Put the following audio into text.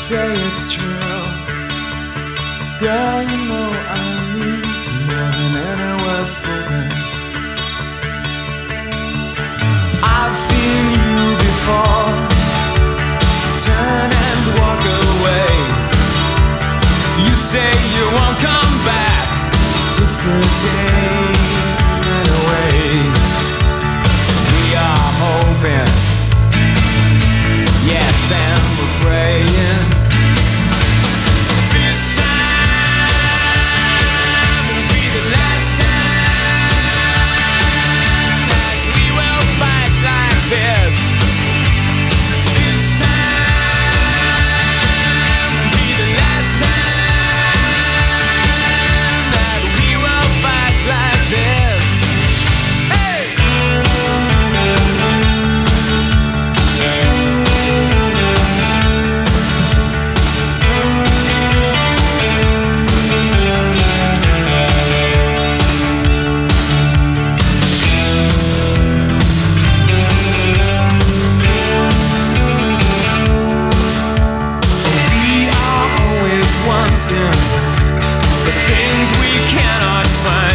say it's true. Girl, you know I need you more than any word spoken. I've seen you before, turn and walk away. You say you won't come back, it's just a game anyway. We are hoping, yes, and we're praying. This time will be the last time that we will fight like this. This time will be the last time that we will fight like this. Hey! Wanting the things we cannot find.